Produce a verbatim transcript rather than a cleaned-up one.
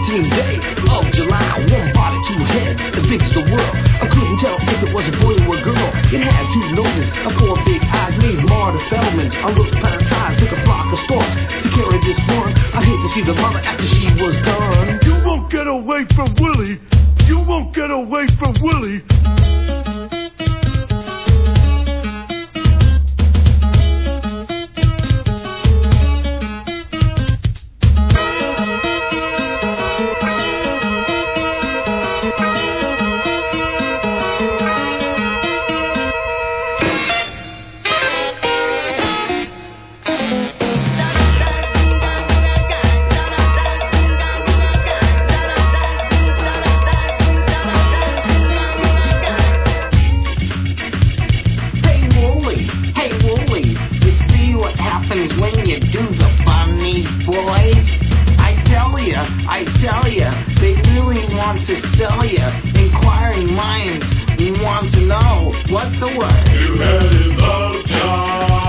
seventeenth day of July, one body, two heads, as big as the world. I couldn't tell if it was a boy or a girl. It had two noses, and four big eyes, made Marta Feldman. I looked past eyes, took a flock of storks to carry this one. I'd hate to see the mother after she was done. You won't get away from Willie. You won't get away from Willie. When you do the funny boy, I tell ya, I tell ya, they really want to sell ya. Inquiring minds want to know what's the word. You had in the jar.